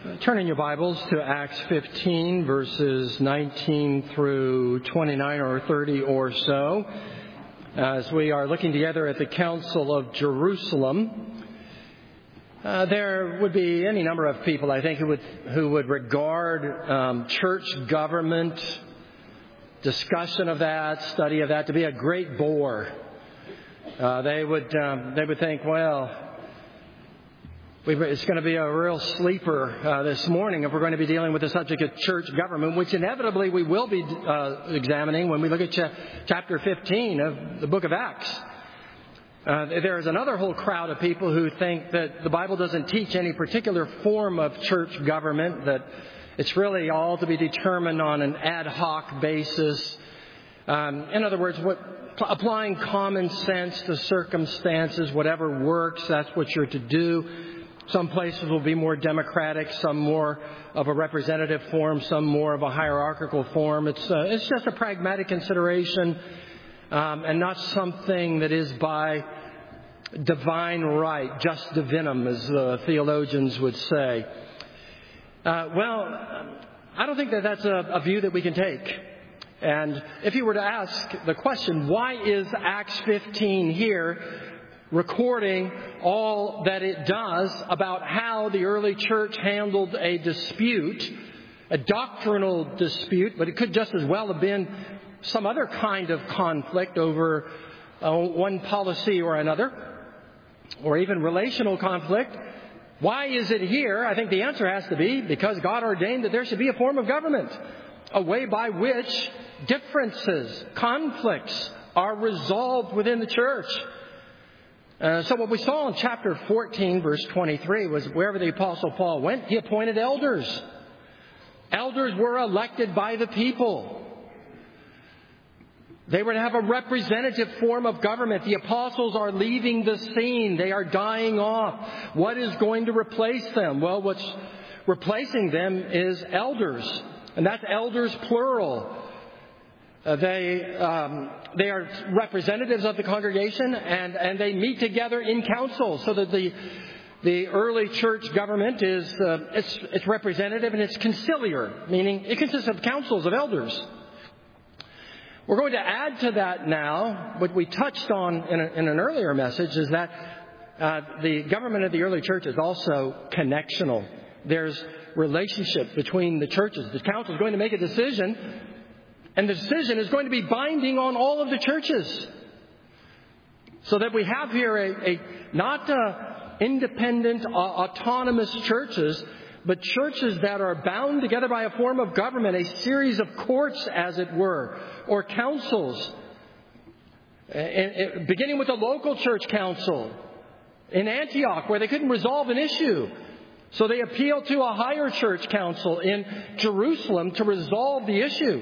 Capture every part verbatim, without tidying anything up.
Turn in your Bibles to Acts fifteen, verses nineteen through twenty-nine or thirty or so, as we are looking together at the Council of Jerusalem. Uh, there would be any number of people, I think, who would who would regard um, church government, discussion of that, study of that, to be a great bore. Uh, they would um, they would think, well, it's going to be a real sleeper uh, this morning if we're going to be dealing with the subject of church government, which inevitably we will be uh, examining when we look at ch- chapter fifteen of the book of Acts. Uh, there is another whole crowd of people who think that the Bible doesn't teach any particular form of church government, that it's really all to be determined on an ad hoc basis. Um, in other words, what, applying common sense to circumstances, whatever works, that's what you're to do. Some places will be more democratic, some more of a representative form, some more of a hierarchical form. It's uh, it's just a pragmatic consideration, um, and not something that is by divine right, just divinum, as the theologians would say. Uh, well, I don't think that that's a, a view that we can take. And if you were to ask the question, why is Acts fifteen here recording all that it does about how the early church handled a dispute, a doctrinal dispute, but it could just as well have been some other kind of conflict over uh, one policy or another, or even relational conflict. Why is it here? I think the answer has to be because God ordained that there should be a form of government, a way by which differences, conflicts are resolved within the church. Uh, so what we saw in chapter fourteen, verse twenty-three, was wherever the Apostle Paul went, he appointed elders. Elders were elected by the people. They were to have a representative form of government. The apostles are leaving the scene. They are dying off. What is going to replace them? Well, what's replacing them is elders. And that's elders plural. Uh, they um, they are representatives of the congregation, and, and they meet together in council, so that the the early church government is uh, it's it's representative and it's conciliar, meaning it consists of councils of elders. We're going to add to that now what we touched on in, a, in an earlier message, is that uh, the government of the early church is also connectional. There's relationship between the churches. The council is going to make a decision, and the decision is going to be binding on all of the churches. So that we have here a, a not a independent, uh, autonomous churches, but churches that are bound together by a form of government, a series of courts, as it were, or councils. Uh, uh, beginning with the local church council in Antioch, where they couldn't resolve an issue. So they appealed to a higher church council in Jerusalem to resolve the issue.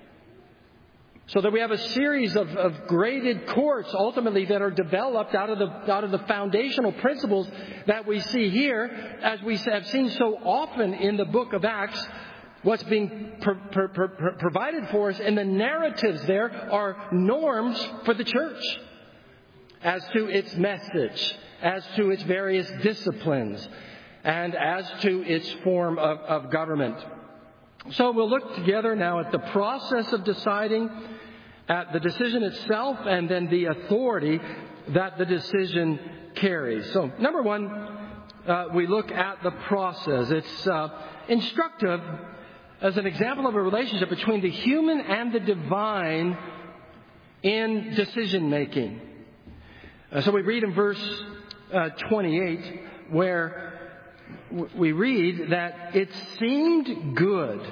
So that we have a series of, of graded courts, ultimately, that are developed out of the out of the foundational principles that we see here, as we have seen so often in the book of Acts. What's being pro- pro- pro- provided for us in the narratives there are norms for the church as to its message, as to its various disciplines, and as to its form of, of government. So we'll look together now at the process of deciding, at the decision itself, and then the authority that the decision carries. So, number one, uh, we look at the process. It's uh, instructive as an example of a relationship between the human and the divine in decision making. Uh, so we read in verse uh, twenty-eight, where we read that it seemed good.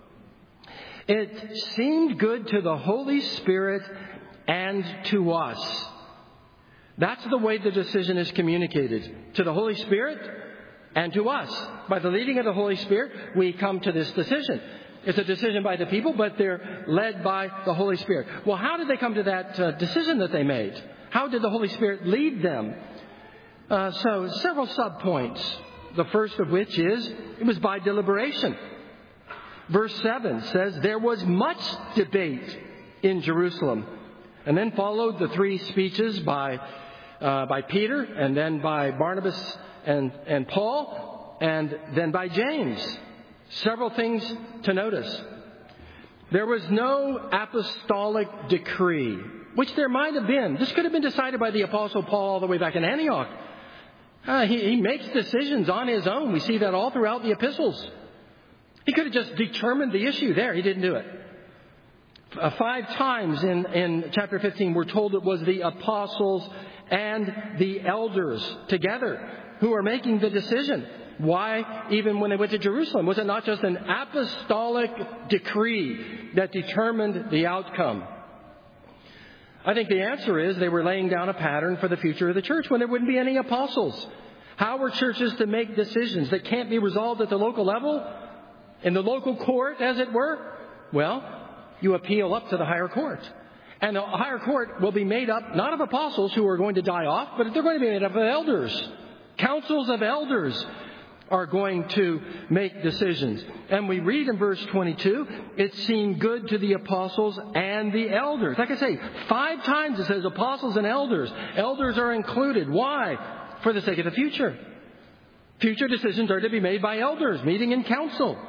It seemed good to the Holy Spirit and to us. That's the way the decision is communicated. To the Holy Spirit and to us. By the leading of the Holy Spirit, we come to this decision. It's a decision by the people, but they're led by the Holy Spirit. Well, how did they come to that uh, decision that they made? How did the Holy Spirit lead them? Uh, so, several subpoints. The first of which is, it was by deliberation. Verse seven says, there was much debate in Jerusalem. And then followed the three speeches by uh, by Peter, and then by Barnabas and, and Paul. and then by James. Several things to notice. There was no apostolic decree, which there might have been. This could have been decided by the Apostle Paul all the way back in Antioch. Uh, he, he makes decisions on his own. We see that all throughout the epistles. He could have just determined the issue there. He didn't do it. Uh, five times in, in chapter fifteen, we're told it was the apostles and the elders together who are making the decision. Why, even when they went to Jerusalem? Was it not just an apostolic decree that determined the outcome? I think the answer is they were laying down a pattern for the future of the church when there wouldn't be any apostles. How were churches to make decisions that can't be resolved at the local level? In the local court, as it were? Well, you appeal up to the higher court. And the higher court will be made up not of apostles who are going to die off, but they're going to be made up of elders. Councils of elders are going to make decisions. And we read in verse twenty-two, it seemed good to the apostles and the elders. Like I say, five times it says apostles and elders. Elders are included. Why? For the sake of the future. Future decisions are to be made by elders, meeting in council.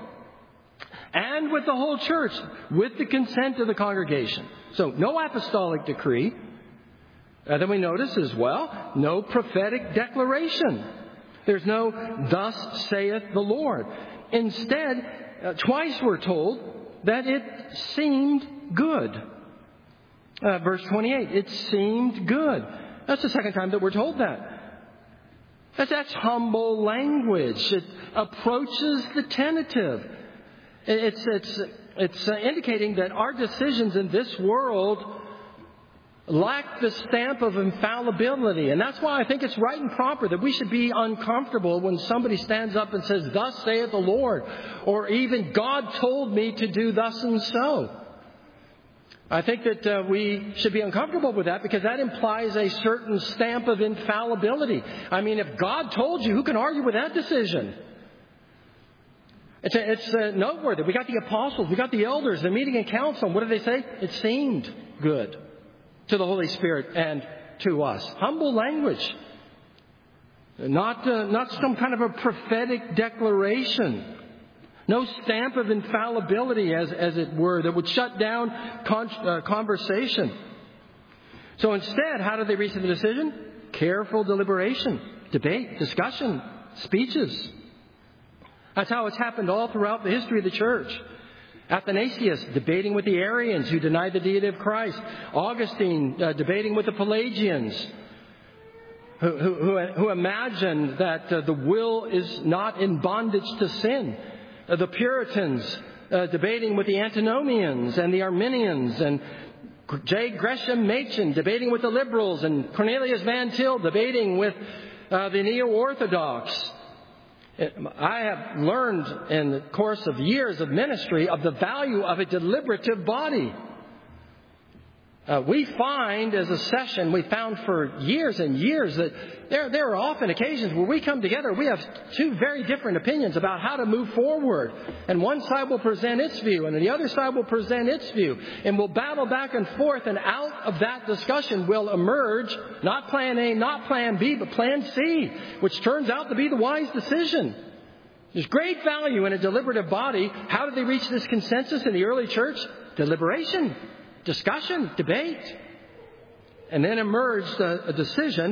And with the whole church, with the consent of the congregation. So, no apostolic decree. Uh, then we notice as well, no prophetic declaration. There's no, thus saith the Lord. Instead, uh, twice we're told that it seemed good. Uh, verse twenty-eight, it seemed good. That's the second time that we're told that. That's, that's humble language. It approaches the tentative. It's, it's, it's uh, indicating that our decisions in this world lack the stamp of infallibility. And that's why I think it's right and proper that we should be uncomfortable when somebody stands up and says, thus saith the Lord, or even God told me to do thus and so. I think that uh, we should be uncomfortable with that because that implies a certain stamp of infallibility. I mean, if God told you, who can argue with that decision? It's, a, it's uh, noteworthy. We got the apostles, we got the elders, they're meeting in council. What did they say? It seemed good to the Holy Spirit and to us. Humble language. Not, uh, not some kind of a prophetic declaration. No stamp of infallibility, as, as it were, that would shut down con- uh, conversation. So instead, how did they reach the decision? Careful deliberation, debate, discussion, speeches. That's how it's happened all throughout the history of the church. Athanasius debating with the Arians who denied the deity of Christ. Augustine uh, debating with the Pelagians who, who, who, who imagined that uh, the will is not in bondage to sin. Uh, the Puritans uh, debating with the Antinomians and the Arminians. And J. Gresham Machen debating with the Liberals. And Cornelius Van Til debating with uh, the Neo-Orthodox. I have learned in the course of years of ministry of the value of a deliberative body. Uh, we find as a session, we found for years and years that there, there are often occasions where we come together, we have two very different opinions about how to move forward. And one side will present its view and the other side will present its view. And we'll battle back and forth, and out of that discussion will emerge not plan A, not plan B, but plan C, which turns out to be the wise decision. There's great value in a deliberative body. How did they reach this consensus in the early church? Deliberation. Discussion, debate, and then emerged a, a decision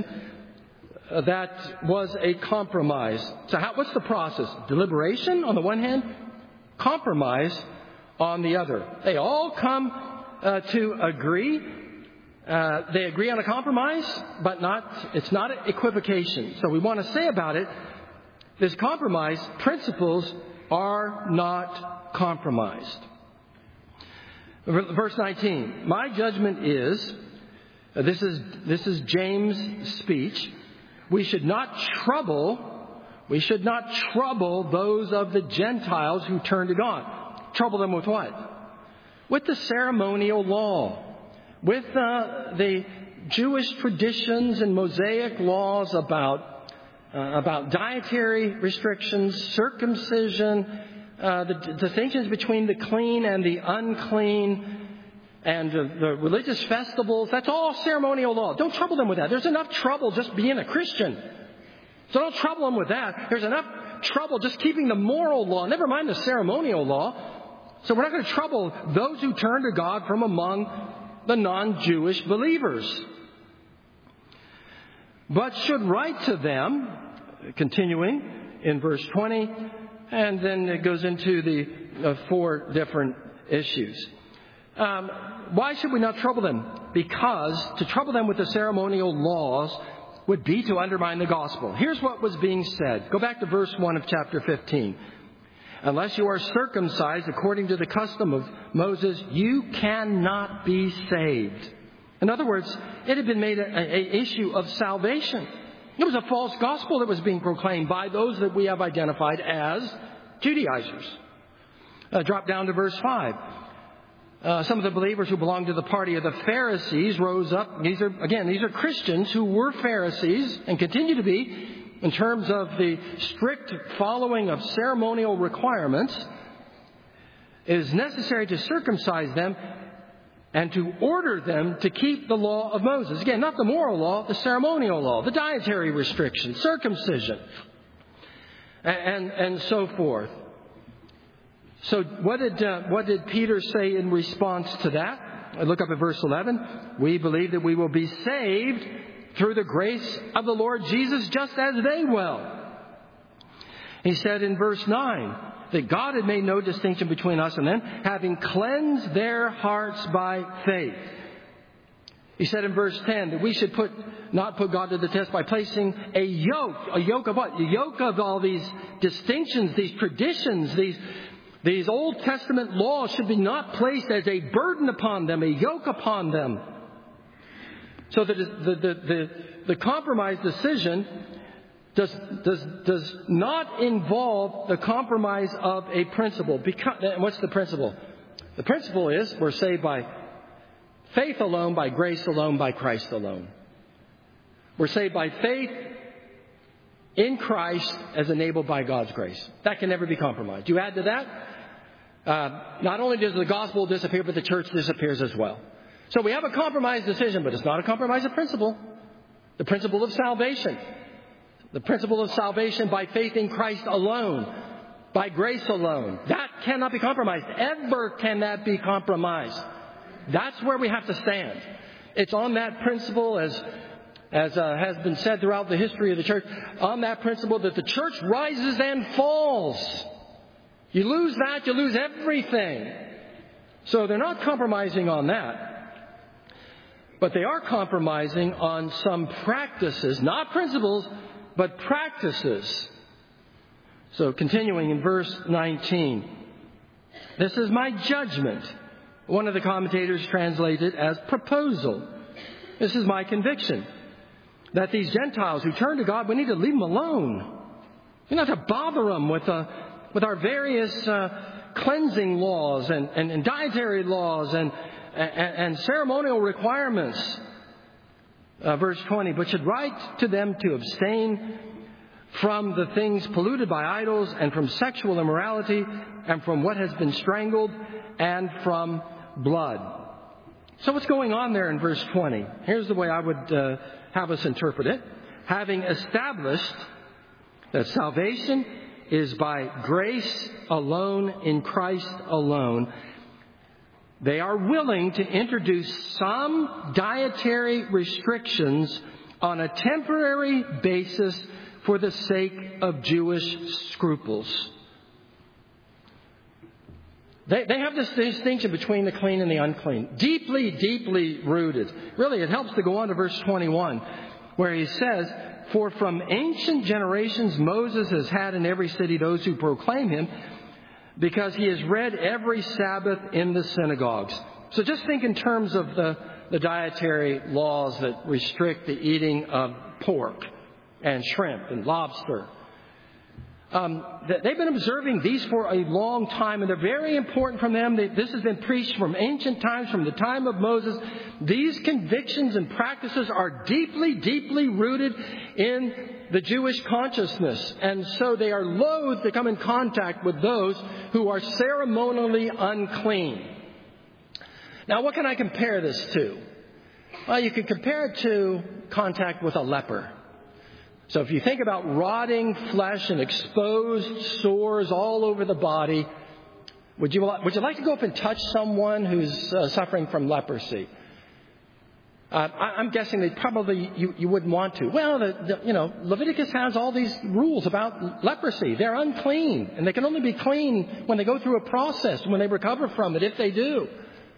that was a compromise. So how, what's the process? Deliberation on the one hand, compromise on the other. They all come uh, to agree. Uh, they agree on a compromise, but not. It's not equivocation. So we want to say about it, this compromise, principles are not compromised. Verse nineteen, my judgment is, uh, this is this is James' speech, we should not trouble, we should not trouble those of the Gentiles who turn to God. Trouble them with what? With the ceremonial law, with uh, the Jewish traditions and Mosaic laws about uh, about dietary restrictions, circumcision, Uh, the d- distinctions between the clean and the unclean, and uh, the religious festivals. That's all ceremonial law. Don't trouble them with that. There's enough trouble just being a Christian. So don't trouble them with that. There's enough trouble just keeping the moral law, never mind the ceremonial law. So we're not going to trouble those who turn to God from among the non-Jewish believers. But should write to them, continuing in verse twenty, and then it goes into the uh, four different issues. Um, why should we not trouble them? Because to trouble them with the ceremonial laws would be to undermine the gospel. Here's what was being said. Go back to verse one of chapter fifteen. Unless you are circumcised according to the custom of Moses, you cannot be saved. In other words, it had been made an issue of salvation. It was a false gospel that was being proclaimed by those that we have identified as Judaizers. Uh, drop down to verse five. Uh, some of the believers who belonged to the party of the Pharisees rose up. These are, again, these are Christians who were Pharisees and continue to be in terms of the strict following of ceremonial requirements. It is necessary to circumcise them and to order them to keep the law of Moses. Again, not the moral law, the ceremonial law, the dietary restrictions, circumcision, and, and, and so forth. So what did, uh, what did Peter say in response to that? I look up at verse eleven. We believe that we will be saved through the grace of the Lord Jesus, just as they will. He said in verse nine that God had made no distinction between us and them, having cleansed their hearts by faith. He said in verse ten that we should put not put God to the test by placing a yoke. A yoke of what? A yoke of all these distinctions, these traditions, these These Old Testament laws should be not placed as a burden upon them, a yoke upon them. So that the, the, the, the compromise decision does, does, does not involve the compromise of a principle. Because, what's the principle? The principle is we're saved by faith alone, by grace alone, by Christ alone. We're saved by faith in Christ as enabled by God's grace. That can never be compromised. You add to that, uh, not only does the gospel disappear, but the church disappears as well. So we have a compromise decision, but it's not a compromise of principle. The principle of salvation. The principle of salvation by faith in Christ alone, by grace alone. That cannot be compromised. Ever can that be compromised. That's where we have to stand. It's on that principle, as As uh, has been said throughout the history of the church, on that principle that the church rises and falls. You lose that, you lose everything. So they're not compromising on that. But they are compromising on some practices, not principles, but practices. So continuing in verse nineteen. This is my judgment. One of the commentators translated as proposal. This is my conviction. That these Gentiles who turn to God, we need to leave them alone. We don't have to bother them with, uh, with our various uh, cleansing laws and, and, and dietary laws and, and, and ceremonial requirements. Uh, verse twenty, but should write to them to abstain from the things polluted by idols and from sexual immorality and from what has been strangled and from blood. So what's going on there in verse twenty? Here's the way I would uh, have us interpret it. Having established that salvation is by grace alone, in Christ alone, they are willing to introduce some dietary restrictions on a temporary basis for the sake of Jewish scruples. They, they have this distinction between the clean and the unclean. Deeply, deeply rooted. Really, it helps to go on to verse twenty-one, where he says, for from ancient generations Moses has had in every city those who proclaim him, because he is read every Sabbath in the synagogues. So just think in terms of the, the dietary laws that restrict the eating of pork and shrimp and lobster. Um, they've been observing these for a long time, and they're very important from them. They, this has been preached from ancient times, from the time of Moses. These convictions and practices are deeply, deeply rooted in the Jewish consciousness. And so they are loath to come in contact with those who are ceremonially unclean. Now, what can I compare this to? Well, you can compare it to contact with a leper. So if you think about rotting flesh and exposed sores all over the body, would you, would you like to go up and touch someone who's uh, suffering from leprosy? Uh, I, I'm guessing that probably you, you wouldn't want to. Well, the, the, you know, Leviticus has all these rules about leprosy. They're unclean, and they can only be clean when they go through a process, when they recover from it, if they do.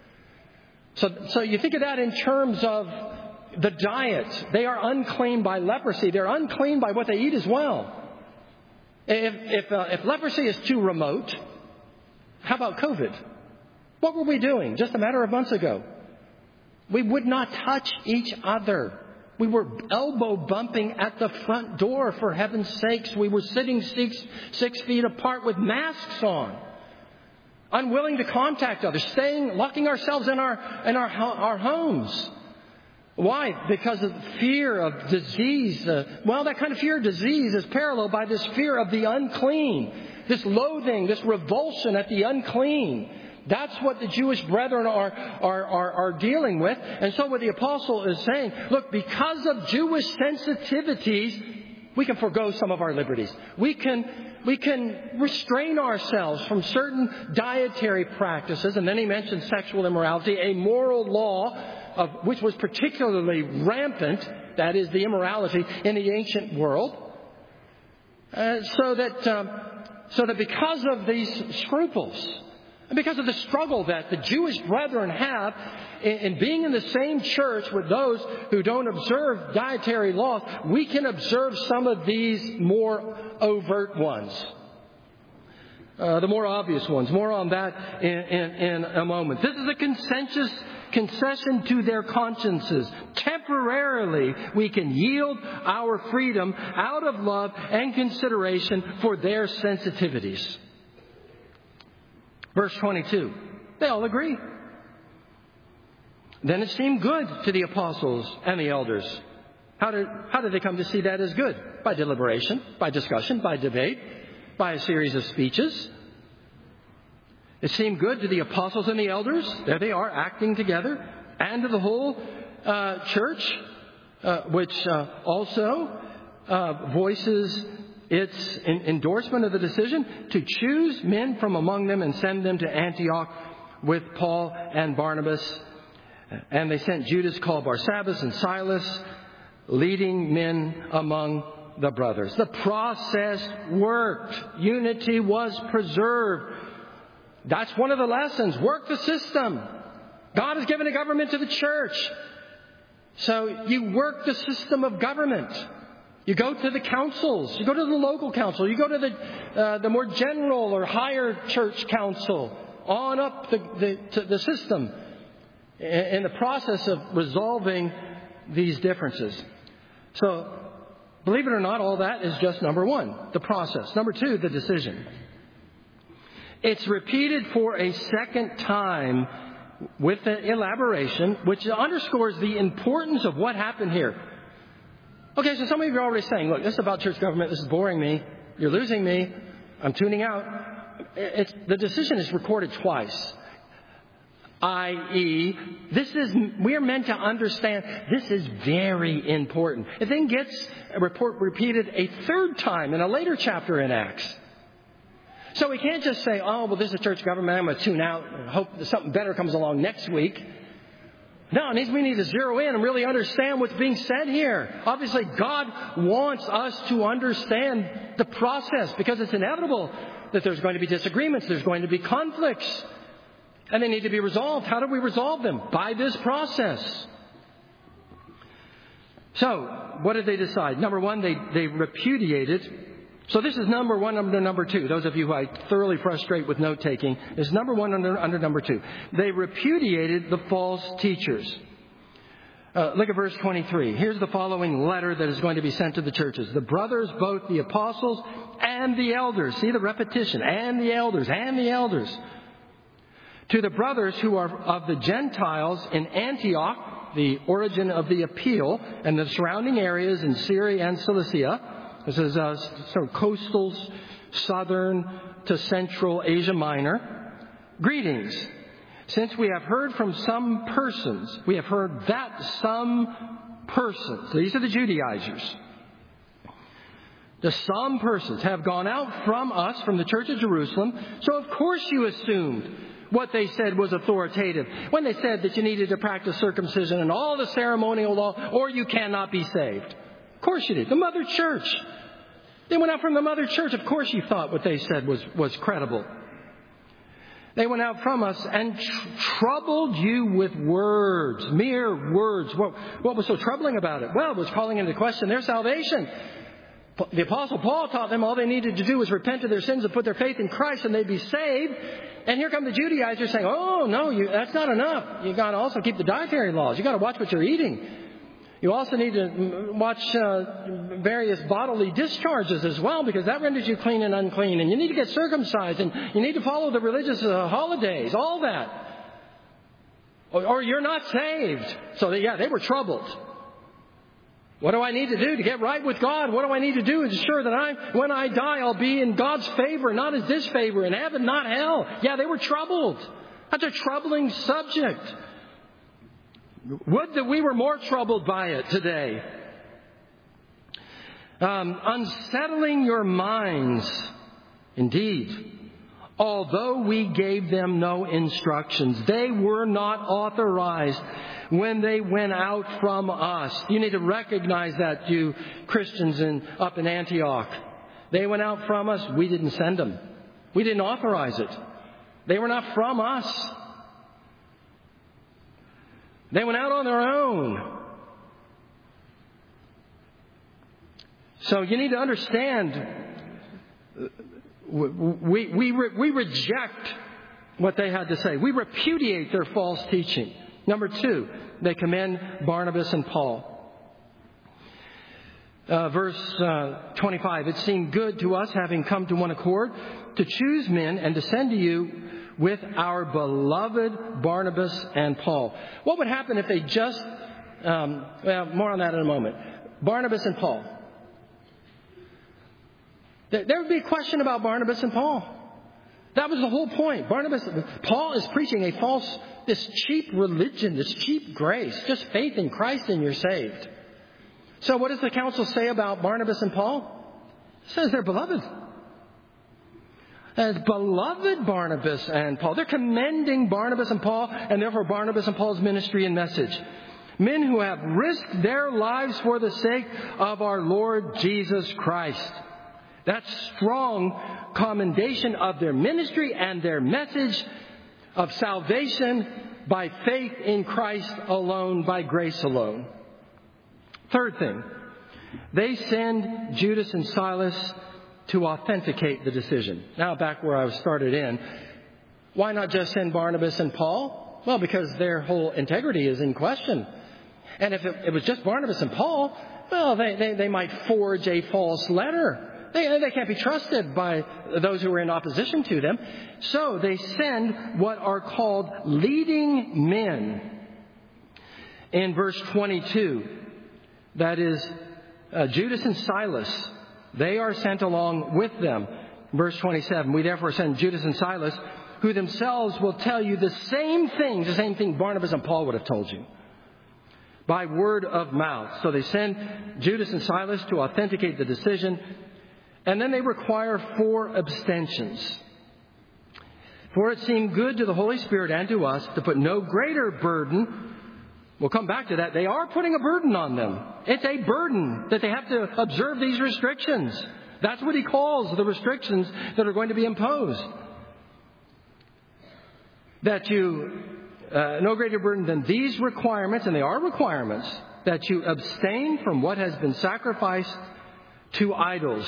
So, so you think of that in terms of the diet. They are unclean by leprosy. They're unclean by what they eat as well. If, if, uh, if leprosy is too remote, how about COVID? What were we doing just a matter of months ago? We would not touch each other. We were elbow bumping at the front door, for heaven's sakes. We were sitting six, six feet apart with masks on, unwilling to contact others, staying, locking ourselves in our in our our homes. Why? Because of fear of disease. Uh, well, that kind of fear of disease is paralleled by this fear of the unclean, this loathing, this revulsion at the unclean. That's what the Jewish brethren are, are, are, are dealing with. And so what the apostle is saying, look, because of Jewish sensitivities, we can forego some of our liberties. We can, we can restrain ourselves from certain dietary practices. And then he mentions sexual immorality, a moral law of which was particularly rampant, that is the immorality in the ancient world. Uh, so that, um, so that because of these scruples, and because of the struggle that the Jewish brethren have in, in being in the same church with those who don't observe dietary laws, we can observe some of these more overt ones. Uh, the more obvious ones. More on that in, in, in a moment. This is a consensus concession to their consciences. Temporarily, we can yield our freedom out of love and consideration for their sensitivities. Verse twenty-two, they all agree. Then it seemed good to the apostles and the elders. How did, how did they come to see that as good? By deliberation, by discussion, by debate, by a series of speeches. It seemed good to the apostles and the elders. There they are, acting together. And to the whole uh, church, uh, which uh, also uh, voices its endorsement of the decision to choose men from among them and send them to Antioch with Paul and Barnabas. And they sent Judas, called Barsabbas, and Silas, leading men among the brothers. The process worked. Unity was preserved. That's one of the lessons. Work the system. God has given a government to the church. So you work the system of government. You go to the councils. You go to the local council. You go to the uh, the more general or higher church council. On up the, the, to the system in the process of resolving these differences. So, believe it or not, all that is just number one, the process. Number two, the decision. It's repeated for a second time with an elaboration, which underscores the importance of what happened here. Okay, so some of you are already saying, look, this is about church government. This is boring me. You're losing me. I'm tuning out. It's, the decision is recorded twice. that is, this is, we are meant to understand this is very important. It then gets a report repeated a third time in a later chapter in Acts. So we can't just say, oh, well, this is church government. I'm going to tune out and hope that something better comes along next week. No, it means we need to zero in and really understand what's being said here. Obviously, God wants us to understand the process because it's inevitable that there's going to be disagreements. There's going to be conflicts. And they need to be resolved. How do we resolve them? By this process. So, what did they decide? Number one, they, they repudiated. So this is number one under number two. Those of you who I thoroughly frustrate with note-taking, this is number one under, under number two. They repudiated the false teachers. Uh, look at verse twenty-three. Here's the following letter that is going to be sent to the churches. The brothers, both the apostles and the elders. See the repetition. And the elders. And the elders. To the brothers who are of the Gentiles in Antioch, the origin of the appeal, and the surrounding areas in Syria and Cilicia. This is uh, sort of coastal, southern to central Asia Minor. Greetings. Since we have heard from some persons, we have heard that some persons, these are the Judaizers, The some persons have gone out from us, from the church of Jerusalem, so of course you assumed what they said was authoritative. When they said that you needed to practice circumcision and all the ceremonial law, or you cannot be saved. Of course you did. The mother church. They went out from the mother church. Of course you thought what they said was, was credible. They went out from us and tr- troubled you with words, mere words. What, what was so troubling about it? Well, it was calling into question their salvation. The Apostle Paul taught them all they needed to do was repent of their sins and put their faith in Christ and they'd be saved. And here come the Judaizers saying, oh, no, you, that's not enough. You've got to also keep the dietary laws. You've got to watch what you're eating. You also need to watch uh, various bodily discharges as well, because that renders you clean and unclean. And you need to get circumcised, and you need to follow the religious uh, holidays, all that. Or, or you're not saved. So, they, yeah, they were troubled. What do I need to do to get right with God? What do I need to do to ensure that I, when I die, I'll be in God's favor, not His disfavor, in heaven, not hell? Yeah, they were troubled. That's a troubling subject. Would that we were more troubled by it today. Um, unsettling your minds. Indeed. Although we gave them no instructions, they were not authorized when they went out from us. You need to recognize that, you Christians in, up in Antioch. They went out from us. We didn't send them. We didn't authorize it. They were not from us. They went out on their own. So you need to understand, we, we, we reject what they had to say. We repudiate their false teaching. Number two, they commend Barnabas and Paul. Uh, verse uh, twenty-five, it seemed good to us, having come to one accord, to choose men and to send to you with our beloved Barnabas and Paul. What would happen if they just, um, well, more on that in a moment. Barnabas and Paul. There would be a question about Barnabas and Paul. That was the whole point. Barnabas, Paul is preaching a false, this cheap religion, this cheap grace, just faith in Christ and you're saved. So what does the council say about Barnabas and Paul? It says they're beloved. As beloved Barnabas and Paul. They're commending Barnabas and Paul, and therefore Barnabas and Paul's ministry and message. Men who have risked their lives for the sake of our Lord Jesus Christ. That's strong commendation of their ministry and their message of salvation by faith in Christ alone, by grace alone. Third thing, they send Judas and Silas to authenticate the decision. Now back where I was started in. Why not just send Barnabas and Paul? Well, because their whole integrity is in question. And if it, it was just Barnabas and Paul, well, they, they, they might forge a false letter. They, they can't be trusted by those who are in opposition to them. So they send what are called leading men. In verse twenty-two, that is uh, Judas and Silas. They are sent along with them. Verse twenty-seven, we therefore send Judas and Silas, who themselves will tell you the same things, the same thing Barnabas and Paul would have told you, by word of mouth. So they send Judas and Silas to authenticate the decision, and then they require four abstentions. For it seemed good to the Holy Spirit and to us to put no greater burden. We'll come back to that. They are putting a burden on them. It's a burden that they have to observe these restrictions. That's what he calls the restrictions that are going to be imposed. That you, uh, no greater burden than these requirements, and they are requirements, that you abstain from what has been sacrificed to idols.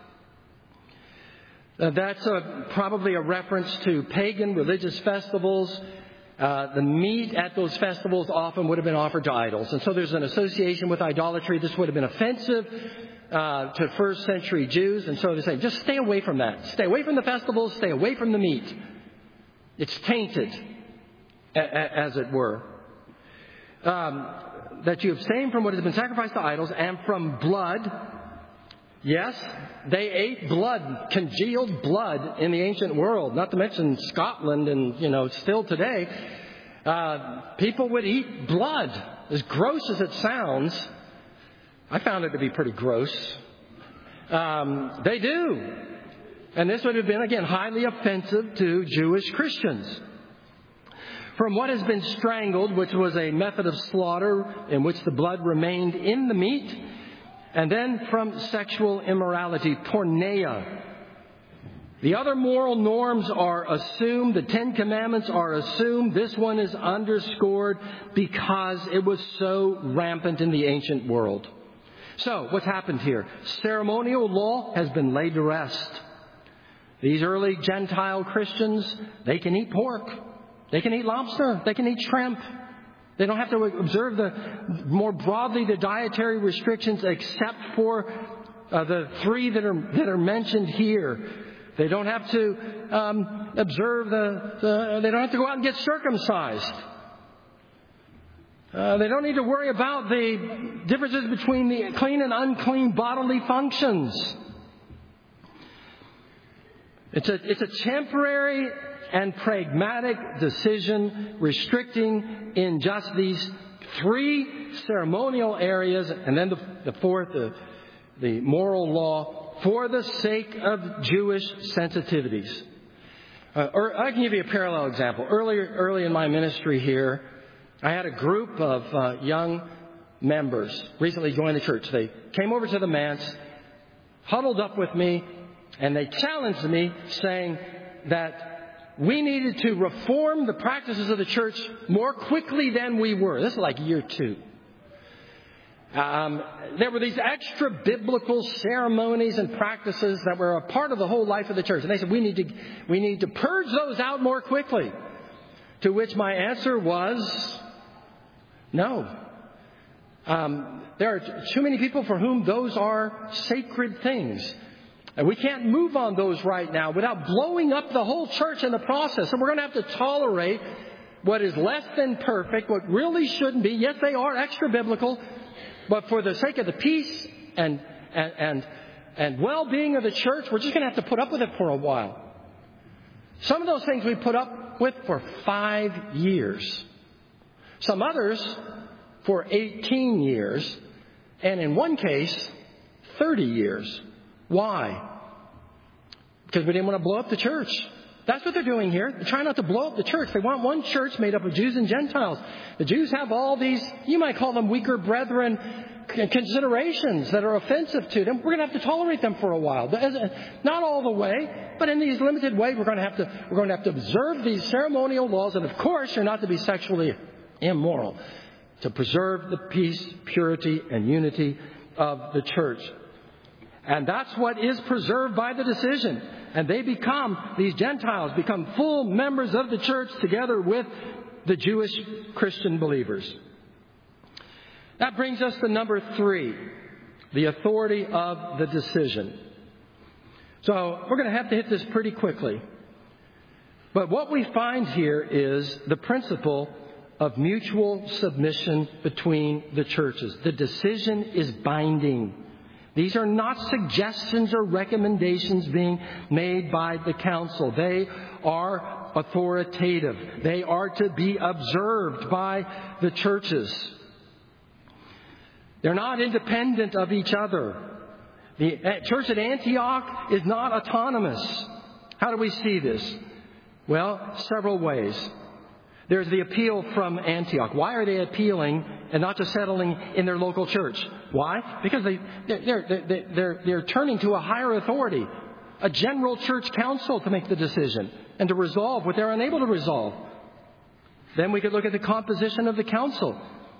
Uh, that's a, probably a reference to pagan religious festivals. Uh, the meat at those festivals often would have been offered to idols. And so there's an association with idolatry. This would have been offensive uh, to first century Jews. And so they're saying, just stay away from that. Stay away from the festivals. Stay away from the meat. It's tainted, a- a- as it were. Um, that you abstain from what has been sacrificed to idols and from blood. Yes, they ate blood, congealed blood in the ancient world, not to mention Scotland and, you know, still today. Uh, people would eat blood. As gross as it sounds, I found it to be pretty gross. Um, they do. And this would have been, again, highly offensive to Jewish Christians. From what has been strangled, which was a method of slaughter in which the blood remained in the meat, and then from sexual immorality, porneia. The other moral norms are assumed. The Ten Commandments are assumed. This one is underscored because it was so rampant in the ancient world. So, what's happened here? Ceremonial law has been laid to rest. These early Gentile Christians, they can eat pork. They can eat lobster. They can eat shrimp. They don't have to observe the more broadly the dietary restrictions except for uh, the three that are that are mentioned here. They don't have to um, observe the, the. They don't have to go out and get circumcised. Uh, they don't need to worry about the differences between the clean and unclean bodily functions. It's a it's a temporary and pragmatic decision restricting in just these three ceremonial areas, and then the, the fourth, the, the moral law, for the sake of Jewish sensitivities. Uh, or I can give you a parallel example. Earlier, early in my ministry here, I had a group of uh, young members recently joined the church. They came over to the manse, huddled up with me, and they challenged me, saying that we needed to reform the practices of the church more quickly than we were. This is like year two. Um, there were these extra biblical ceremonies and practices that were a part of the whole life of the church. And they said, we need to, we need to purge those out more quickly. To which my answer was, no. Um, there are too many people for whom those are sacred things. And we can't move on those right now without blowing up the whole church in the process. And we're going to have to tolerate what is less than perfect, what really shouldn't be. Yes, they are extra biblical, but for the sake of the peace and and and, and well-being of the church, we're just going to have to put up with it for a while. Some of those things we put up with for five years. Some others for eighteen years. And in one case, thirty years. Why? Because we didn't want to blow up the church. That's what they're doing here. They're trying not to blow up the church. They want one church made up of Jews and Gentiles. The Jews have all these, you might call them weaker brethren considerations that are offensive to them. We're going to have to tolerate them for a while. Not all the way, but in these limited ways, we're going to have to, we're going to have to observe these ceremonial laws. And of course, you're not to be sexually immoral, to preserve the peace, purity, and unity of the church. And that's what is preserved by the decision. And they become, these Gentiles become full members of the church together with the Jewish Christian believers. That brings us to number three, the authority of the decision. So we're going to have to hit this pretty quickly. But what we find here is the principle of mutual submission between the churches. The decision is binding. These are not suggestions or recommendations being made by the council. They are authoritative. They are to be observed by the churches. They're not independent of each other. The church at Antioch is not autonomous. How do we see this? Well, several ways. There's the appeal from Antioch. Why are they appealing and not just settling in their local church? Why? Because they, they're, they're, they're, they're turning to a higher authority, a general church council to make the decision and to resolve what they're unable to resolve. Then we could look at the composition of the council.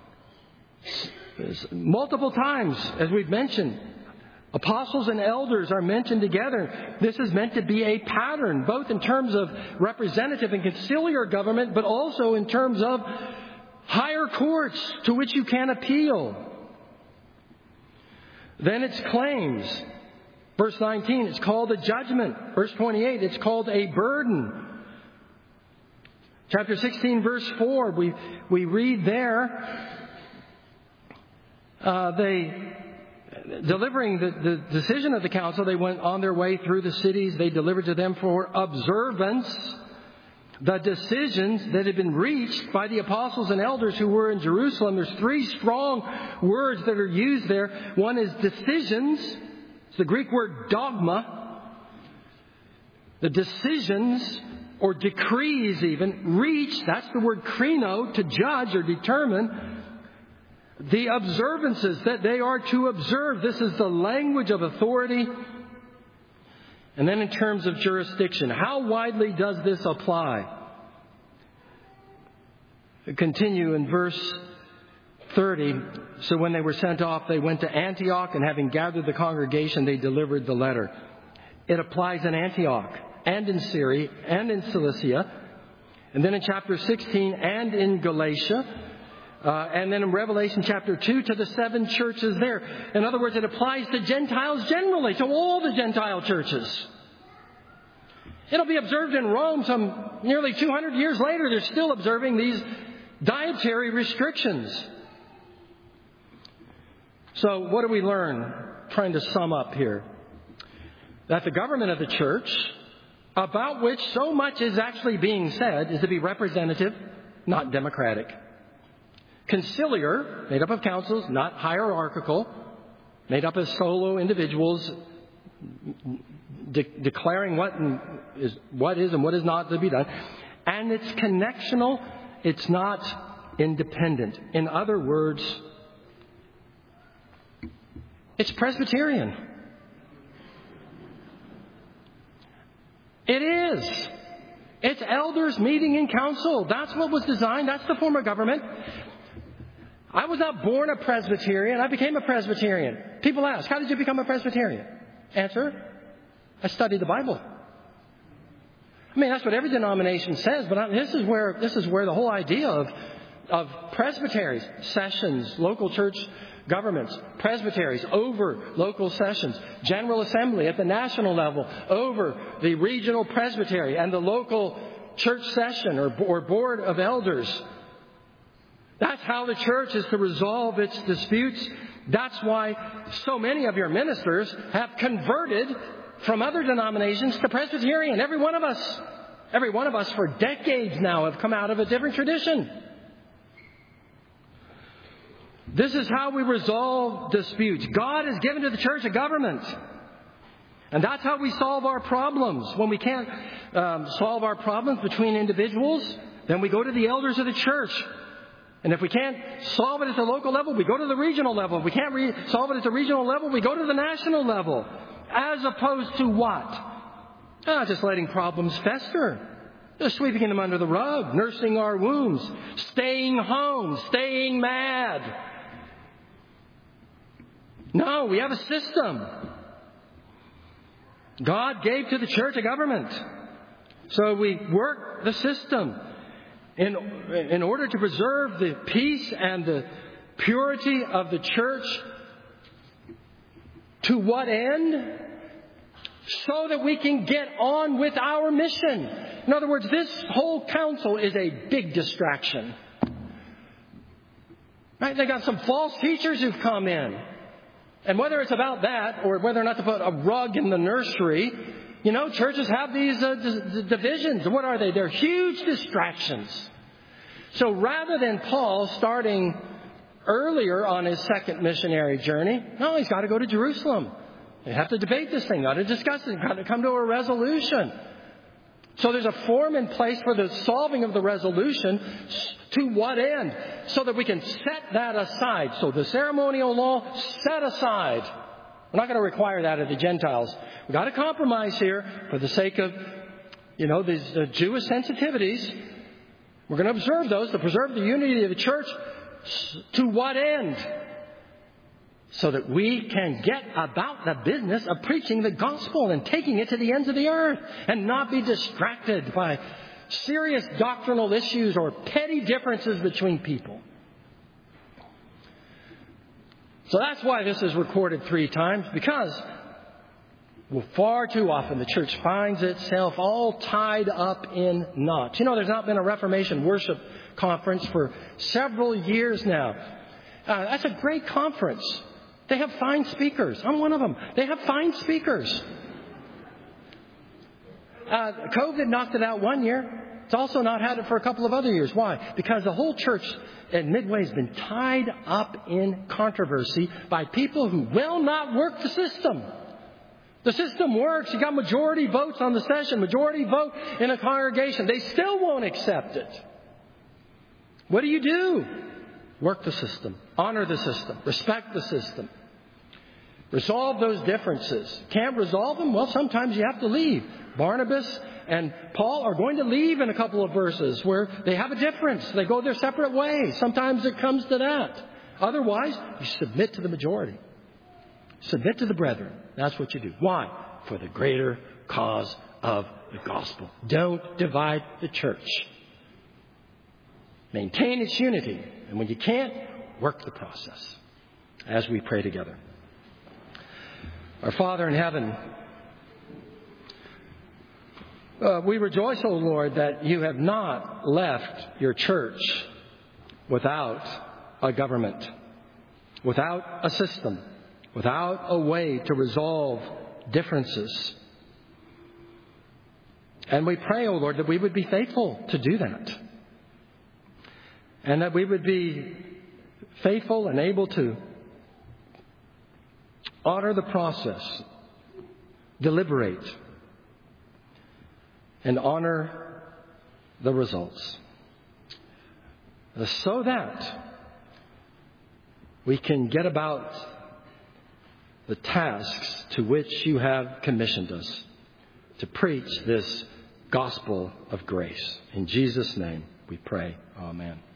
Multiple times, as we've mentioned, apostles and elders are mentioned together. This is meant to be a pattern, both in terms of representative and conciliar government, but also in terms of higher courts to which you can appeal. Then it's claims. Verse nineteen, it's called a judgment. Verse twenty-eight, it's called a burden. Chapter sixteen, verse four, we, we read there, uh, they... delivering the, the decision of the council, they went on their way through the cities. They delivered to them for observance the decisions that had been reached by the apostles and elders who were in Jerusalem. There's three strong words that are used there. One is decisions, It's the Greek word dogma. The decisions or decrees even reached, that's the word krino, to judge or determine the observances that they are to observe. This is the language of authority. And then in terms of jurisdiction, how widely does this apply? Continue in verse thirty. So when they were sent off, they went to Antioch, and having gathered the congregation, they delivered the letter. It applies in Antioch and in Syria and in Cilicia, and then in chapter sixteen and in Galatia, uh, and then in Revelation chapter two to the seven churches there. In other words, it applies to Gentiles generally, to all the Gentile churches. It'll be observed in Rome some nearly two hundred years later. They're still observing these dietary restrictions. So what do we learn, trying to sum up here? That the government of the church, about which so much is actually being said, is to be representative, not democratic. Conciliar, made up of councils, not hierarchical, made up of solo individuals de- declaring what is, what is and what is not to be done. And it's connectional, it's not independent. In other words, it's Presbyterian. It is. It's elders meeting in council. That's what was designed. That's the form of government. I was not born a Presbyterian. I became a Presbyterian. People ask, how did you become a Presbyterian? Answer, I studied the Bible. I mean, that's what every denomination says, but this is where this is where the whole idea of, of presbyteries, sessions, local church governments, presbyteries over local sessions, General Assembly at the national level over the regional presbytery and the local church session or, or board of elders. That's how the church is to resolve its disputes. That's why so many of your ministers have converted from other denominations to Presbyterian. Every one of us, every one of us for decades now have come out of a different tradition. This is how we resolve disputes. God has given to the church a government. And that's how we solve our problems. When we can't um, solve our problems between individuals, then we go to the elders of the church. And if we can't solve it at the local level, we go to the regional level. If we can't re- solve it at the regional level, we go to the national level. As opposed to what? Ah, just letting problems fester. Just sweeping them under the rug, nursing our wounds, staying home, staying mad. No, we have a system. God gave to the church a government. So we work the system in, in order to preserve the peace and the purity of the church. To what end? So that we can get on with our mission. In other words, this whole council is a big distraction. Right? They got some false teachers who've come in. And whether it's about that or whether or not to put a rug in the nursery, you know, churches have these uh, d- divisions. What are they? They're huge distractions. So rather than Paul starting earlier on his second missionary journey, no, he's got to go to Jerusalem. They have to debate this thing, got to discuss it, got to come to a resolution. So there's a form in place for the solving of the resolution. To what end? So that we can set that aside. So the ceremonial law set aside. We're not going to require that of the Gentiles. We've got to compromise here for the sake of, you know, these uh, Jewish sensitivities. We're going to observe those to preserve the unity of the church. To what end? So that we can get about the business of preaching the gospel and taking it to the ends of the earth and not be distracted by serious doctrinal issues or petty differences between people. So that's why this is recorded three times, because well, far too often the church finds itself all tied up in knots. You know, there's not been a Reformation worship conference for several years now. Uh, that's a great conference. They have fine speakers. I'm one of them. They have fine speakers. Uh, COVID knocked it out one year. It's also not had it for a couple of other years. Why? Because the whole church at Midway has been tied up in controversy by people who will not work the system. The system works. You got majority votes on the session, majority vote in a congregation. They still won't accept it. What do you do? Work the system. Honor the system. Respect the system. Resolve those differences. Can't resolve them? Well, sometimes you have to leave. Barnabas and Paul are going to leave in a couple of verses where they have a difference. They go their separate ways. Sometimes it comes to that. Otherwise, you submit to the majority. Submit to the brethren. That's what you do. Why? For the greater cause of the gospel. Don't divide the church. Maintain its unity. And when you can't, work the process as we pray together. Our Father in heaven, uh, we rejoice, O Lord, that you have not left your church without a government, without a system, without a way to resolve differences. And we pray, O Lord, that we would be faithful to do that. And that we would be faithful and able to honor the process, deliberate, and honor the results. So that we can get about the tasks to which you have commissioned us to preach this gospel of grace. In Jesus' name we pray. Amen.